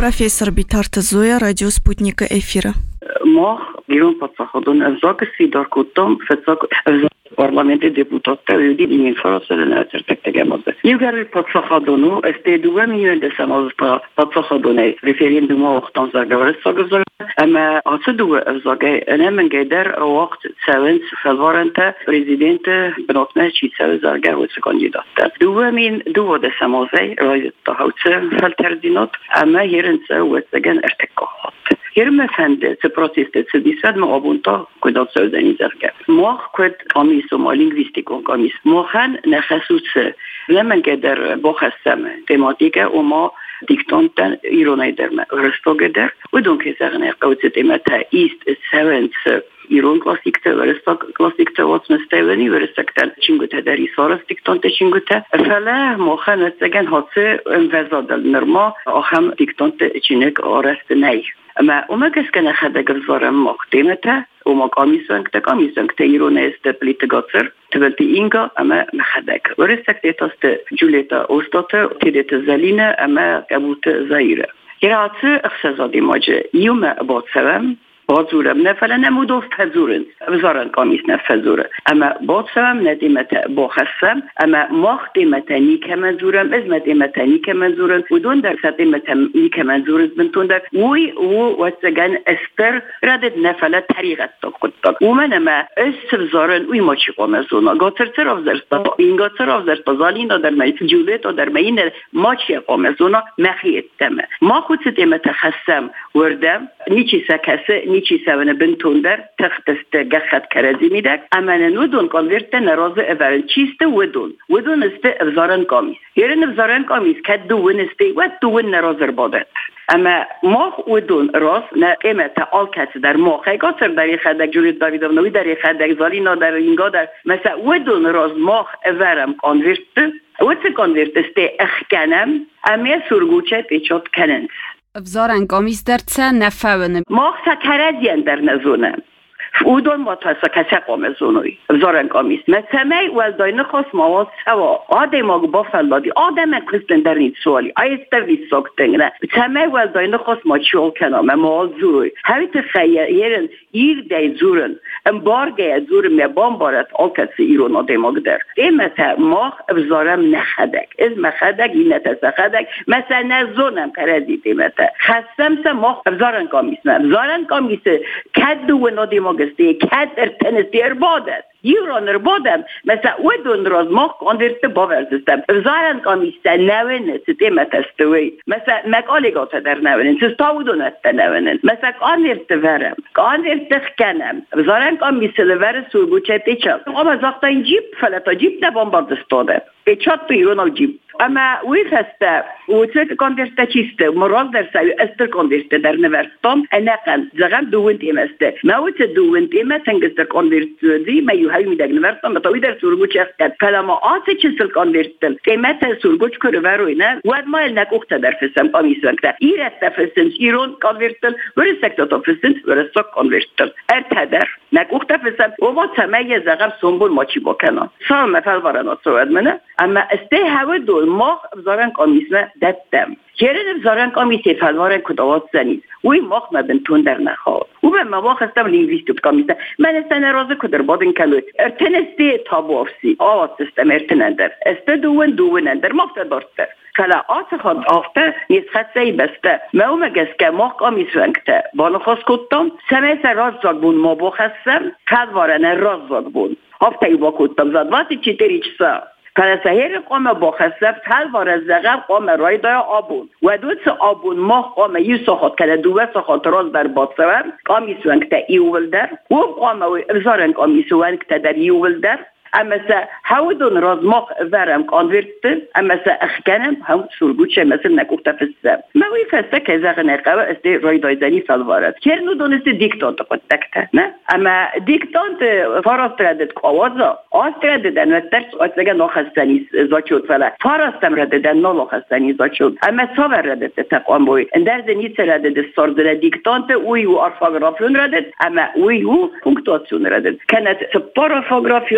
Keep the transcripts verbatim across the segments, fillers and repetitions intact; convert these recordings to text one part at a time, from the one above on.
Профессор Битар Тазоя, радио «Спутника» эфира. Мах, герон подсаходон, авзак сидар кутом, фецак парламенти депутатта юди димин фарасаден ацертектегемазда. Югар подсаходону, эстедуга миюнде самаз подсаходоне референдума вақтан загаварс сагазар. Ama aslında avzagay önemli gider vakt sevin felvarente prezidente benotne çiğsel zarga ve kandidatta. Duvamin duvada samazay rayet tahutse felterdinat ama yerinse ve segen ertekahat. Yerime fende se proteste se disad ma abunta kudat sözdeni zarga. Muah kud kamiso ma lingvistiko kamis. Muhan nekhasus önemli gider bokhasam tematika o ma diktanten ironay derme örsto gider. Ve donkeserne قوتت متى إيست سوينس إيران كلاسيكتا ورستا كلاسيكتا واتمستيوني ورستكتل چنگوتا داری سارس دیکتانت چنگوتا فلا مخانه سگن هاتse انفزادل نرما آخم دیکتانت چنگ آرست نی اما اوما کس کنه خدا گرزارم مقدمتا اوما کامیسانکتا کامیسانکتا ایران است پلیتگاتر تبلتی اینگا اما مخدک ورستکتا تاست جولیتا اوستاتا تیدت زلینه اما کبوت زایره Yaratı iqtisadi mace yuma batsam bazurem ne falan nemudof fazurun zaran kamis ne fazure ama batsam nedimete bahassam ama maqdimete ni kemazurem izmedimete ni kemazurem ودون در سدimete ni kemazurem بنتون در وي و وسجن استر ردد نفله طریقت تقطق ومن ما استفزارن وي ما چی قامزونا گاتر طرف درستا این گاتر طرف درستا زالین در مایت جولت در ماین ما چی قامزونا مخیت تمه ما خود سدimete خسم وردم نیچی سکسه نیچی سوانه بنتون در تختست گخت کرزی میدک اما نودون کنورت نراز اورن چیست ودون ودون است افزارن کامیس یرن افزارن کامیس که دون است و دون نراز ربادت اما ما ودون راس نه قیمت آل کسی در ما خیلی سر داری خدک جوریت داری دارنوی داری خدک زالینا در اینگا در مثلا ودون راس ما اورم کنورت و چه کنورت است اخکنم اما سرگوچه پیچات کنند Vzaren kamis der ce nefevene. Mach sakaradian der nazonam. Udon متاسا کسی قامزونوی زارن کامیس مثلا ولداین خاص مواد سوا آدم آگو با فلادی آدم کستن در این سوالی آیستر وی ساکتن نه مثلا ولداین خاص ما چیول کنام مواد زوروی همیت خیرن ایر دی زورن ام بارگه زور می بامبارت آکسی ایران آدم آگ در این مثلا ما زارم نخدک از مخدک این نتسخدک مثلا نزونم کردی دیمته خستم سه ما زارن کامیس نه زارن کامیس کدو و نادم آگ است کد ارتنس دیر بادت ایران رو بادم مثلا ودون راز ما کندرت باور دستم زارن کامیسته نوینه ستیمت استوی مثلا مکالیگات در نوینه سستاودون است نوینه مثلا کندرت ورم کندرت خکنم زارن کامیسته ور سورگوچه پیچم اما زاختا این جیب فلتا جیب نبامبارد استاده پیچات تو ایران او جیب اما وی فسته و چه کندرت چیسته مراز در سوی استر کندرت در نورستان انقل زغم دوون تیمسته موت دوون تیمه تنگستر کندرت دی میو هایی میدگ نورستان بطاوی در سورگوچ اخت فلما آسه چسل کندرتل قیمت سورگوچ کرو وروی نه ود مایل نک اخت در فسم قامیسونکتا ایرت فسنس ایران کندرتل ورسکتا تا فسنس ورسک کندرتل ارتدر نک اخت فسم و ما تمیه زغم سنبول ماچی باکنان سال مفل وارنات سوید منه اما استه هوا دول ما بزارن قامیسمه ددم چرا بزارن قامیسی فلوارن کدوات زنید وی ماخ مبنتون در نخواد و به مواخ استم لینگویستوب قامیسه من استن رازه کدر بادن کلوی ارتنستی تابوفسی آوات سیستم ارتنندر است دوون دوونندر مافت دارتر فلا آت خود آفته نیز خدسی بسته ما مگس که ماخ قامیسونکته بانو خواست کدتم سمیس راز زاگ بون ما بخستم فلوارن راز زاگ بون آفته ای با کدتم زد واسی چی تریچ سا فلسهیر قام با خسف تل وارز زغب قام رای دای آبون و دوت آبون ماه قام یو ساخت کده دوه ساخت راز در باد سوان قامی سوانکتا ایول در و قام افزارن قامی سوانکتا در ایول در اما سا هودون راز ماق ورم کانورتن اما سا اخکنم هم سرگوچه مثل نکوخته فسم موی فسته که زغنه قوه است رای دایزنی فلوارد کرنو دونسته دیکتانت قد دکته نه اما دیکتانت فراست ردد کوازا آست رددن و ترس آسگه ناخستنی زاچود فلا فراستم رددن ناخستنی زاچود اما ساور ردد تقوام بوی اندر زنیت ردد ساردن دیکتانت اوی و ارفاگرافیون ردد اما اوی و پونکتاسیون ردد کنت پاراگرافیون فوت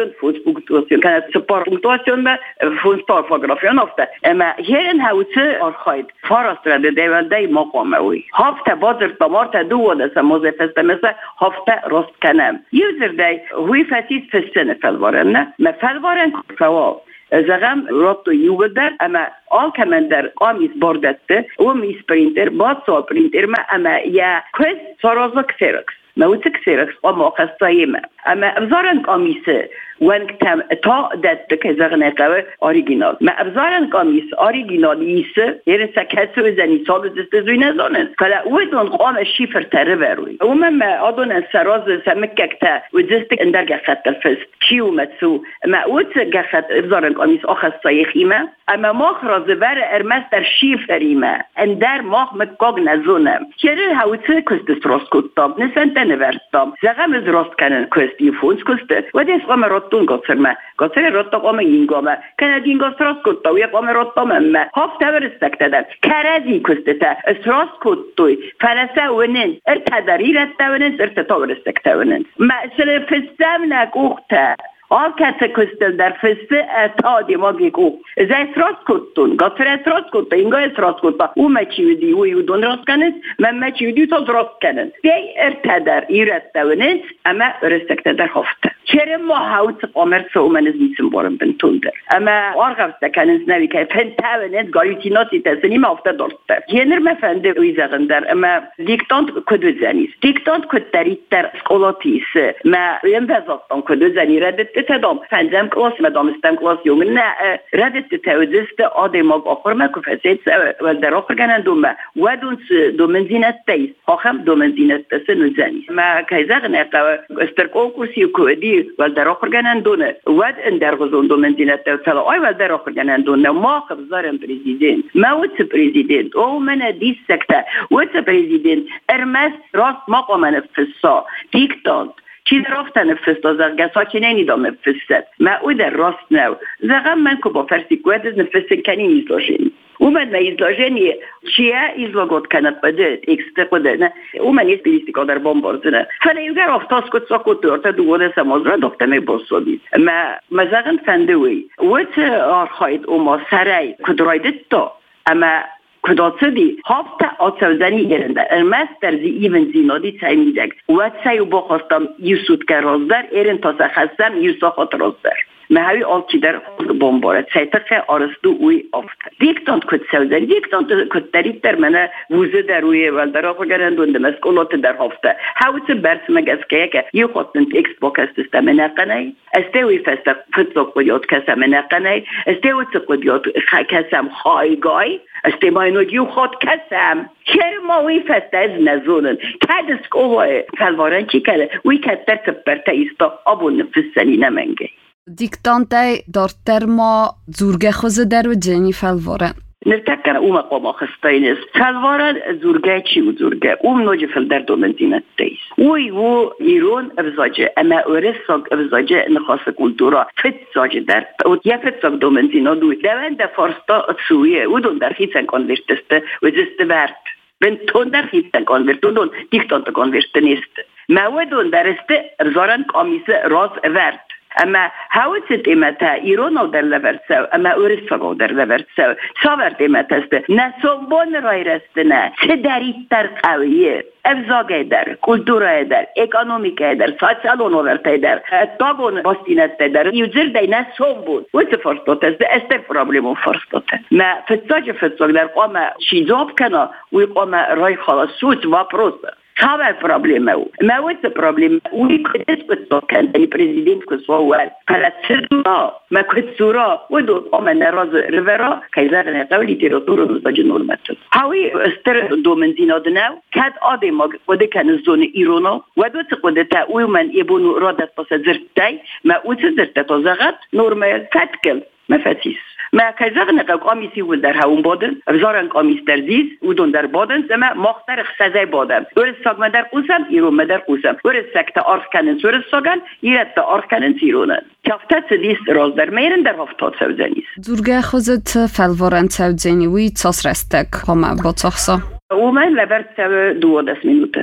پونکتواسیون کنه سپار پونکتواسیون به فونستار فوتوگرافیون افته اما هرن هاوته آرخاید فارست را دیولده مقامه وی هفته بازر تمارت دو ودسه موزفسته مثل هفته راست کنم یوزر دی وی فسیس فسنه فلوارن نه ما فلوارن کفوا زغم راتو یوگدر اما آل کمن در قامیز بردسته و می سپرینتر با سال پرینتر ما اما یا کس سرازا کسرکس ما وچه کسرکس قام خستایی ما اما ابزارن قامیسه وانکتم تا دست که زغنه قوه اوریجینال ما ابزارن قامیس اوریجینالیسه یه سکسو زنی سال دست زوی نزانن کلا او دون قام شیفر تره بروی او من ما آدون سراز سمککتا و دست اندر گخت الفست کیو متسو ما اوت گخت ابزارن قامیس آخستایی خیمه اما ماخ رازبر ارمس در شیفریمه اندر ماخ متقاق نزونم چرا هاوته کست راست کتاب نسنت نورستام زغم از راست کنن کست یفونس کست و دست قام راتون گفترمه گفتر راتا قام اینگامه کنه دینگاس راست کتا و یک قام راتا ممه هفته برستکته در کرزی کستتا از راست کتوی فلسه ونن ارتداری رسته ونن ارتتا برستکته ونن مثل فستم نگوخته آل کسی کستل در فسته تا دیماغی کو از راست کتون گفتر از راست کتا اینگاه از راست کتا او مچیودی او یودون راست کنند من مچیودی تا راست کنند دی ارتدر ایرسته ونن اما رستکته در هفته چرا ما هاوت قامر سومنز نیسم بارم بنتون در اما آرغفته کنند نوی که پنته ونن گالیوتیناتی تسنیم هفته دارسته جنر مفنده ویزاقن در اما دیکتانت کدو زنیست دیکتانت کدتریت در سکولاتیس ما یم بزاستان کدو زنی ردت تدام پنجم کلاس مدام استم کلاس یوم نه ردت تودست آدماغ آخر ما کفاسیت و در آخر کنن دومه و دونس دومنزینت تیس آخم دومنزینت تسه نزنی ما کهزاق نقا استرکو کرسی کودی و در آخر کنن دونه و در غزون دومنزینت تسلا آی و در آخر کنن دونه ما خبزارم پریزیدنت ما وچ پریزیدنت او من دیس سکته وچ پریزیدنت ارمس راست مقام نفسا دیکتانت چیز رفتن فستا زرگه ساکی نینیدام فستت ما او در راست نو زغم من که با فرسی کوید از نفستن کنی ایزلاجینی او من ما ایزلاجینی چیه ایزلاگات کند بده اکسته قده نه او من ایز بیلیستیکا در بامبارزنه فنه ایوگر افتاز کد سا کد دورتا دوگوده سماز را دختمه باسادید ما ما زغم فندوی ویت آرخاید او ما سرای کد رایدت تا اما کداتدی هفته آتوزنی گرنده ارمس در زی ایون زینادی تایمیدک و سیو بخواستم یوسود که رازدر ایرن تا سخستم یوسا خات رازدر مهوی آلکی در بمبارد سیتقه آرستو اوی افته دیکتانت کد سوزنی دیکتانت کد دارید در منه ووزه در اوی ولدر آقا گرندونده مسکولات در هفته هاوت برس مگز که که یو خواستند ایکس باک استسته منقنه استوی فسته فتسا قدیات کسا منقنه استوی قدیات کسم خایگای استماینو دیو خود کسم چرا ما وی فسته از نزونن که دست اوه فلوارن چی کرده وی کتر سپرته ایستا آبون نفسنی نمنگه دیکتانتای دارتر ما زورگه خوزه در و جنی فلوارن نرتکن او مقام خستایی نیست فلوارن زورگه چی و زورگه او منوجه فل در دومنزینت دیست اوی و ایرون افزاجه اما ارساق افزاجه نخواست کلتورا فتزاجه در یا فتزاق دومنزینا دوی دوند فارستا سویه او دون در خیصن کنورتسته و جسته برد بن تون در خیصن کنورت و دون دیکتانت کنورت نیست موادون درسته افزارن کامیسه راز ورد اما هاوت دیمتا ایران در لورسو اما اورسفا در لورسو ساور دیمتا است نه سنبون رای رست نه چه دریت در قویه افزاگه در کلتورای در اکانومیکای در سوسیال نورتای در تاگون باستینت در یوزر دی نه سنبون و چه فرستات است است پرابلمو فرستات ما فتساج فتساج در قام شیزاب کنا و قام رای خلاص سوت و پروسه خبر پرابلم او موت پرابلم وی کدس کد کن ای پرزیدنت کسوار فلسفه ما کسورا و دو آمن راز رورا کیزار نقل لیتراتور و نزاج نورمت هاوی استر دومنزینا دنو کد آدم قد کن زون ایرانا و دو قد تا اوی من یبونو رادت پس زرتای ما اوت زرت تا زغت نورمال فتکل مفاتيس ما كذا نقا قاميسي ولدر هاون بودن بزارن قاميس در زيز ودون در بودن زما مختار خزای بودن ور ساق مدر قوسم ایرو مدر قوسم ور سکت آرس کنن سور ساگن ایرت آرس کنن سیرونن کفتت دیس راز در میرن در هفتاد سوزنیس زورگه خوزت فلورن سوزنی وی تاس رستک همه با تخصا و من لبرت سو دو دست مینوته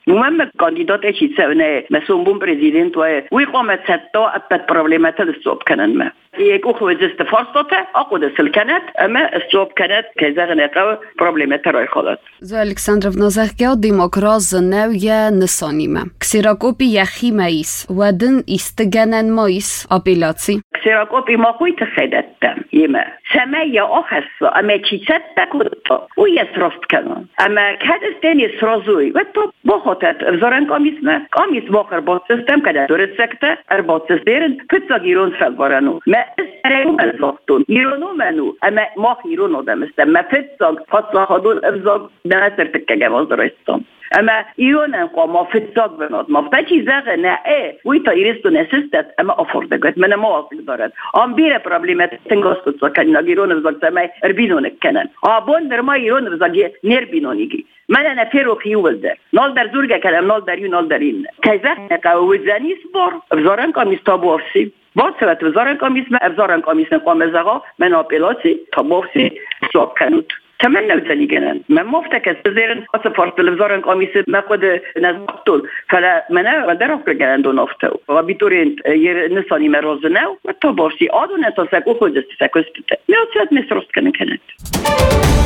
مهم کاندیدات چی سونه مسون بون پرزیدنت و وی قامت ستا ات پروبلمات الصوب کنن ما یک اخو جست فرصته اقود سلکنت اما الصوب کنت که زغنقه پروبلمات رای خالد زو الکساندروفنا زخگا ديمقراز نوية نصانيمة كسيراكوبي يخي مايس ودن استجنن مايس أبيلاتي كسيراكوبي ما خوي تخيدتم يما سمايا أخص أما تشيست تكوت ويسرفت كمان أما كهذا استني سرازوي وتو بخوتت بزرن قاميس ما قاميس باخر بات سيستم كده دور سكتة أربعة سيرن كتلا جيرون فالبرانو ما استريم الزغطون جيرونو منو أما ما خيرونو دمستم ما فتساق فصلا خدول أبزاق دنسر تكجا وزرستم اما ایران قام فتاق بناد ما فتاچی زغ نه ای وی تا ایرستو نسستت اما افردگت من موافق دارد ام بیر پرابلمات تنگاستو سکن ایران بزاگ سمای اربینون کنن آبون در ما ایران بزاگ نربینونیگی من انا فیرو خیول در نال در زورگه کلم نال در یو نال در این که زغ نقا وزنیس بار افزارن کامیس تابو افسی با سبت افزارن کامیس من افزارن کامیس نقام زغا من آپیلاتی تابو افسی سواب کنود تمنى وزنيجنا ما مفتك استزيرن قصة فرص الوزارة قاميسة ما قد نزقتول فلا منا ودرك رجعنا دون أفتو وبيتورين نصاني مرزنا وتبارسي آدون تصدق وخد استساق استت. لا تسد مصر كان كانت.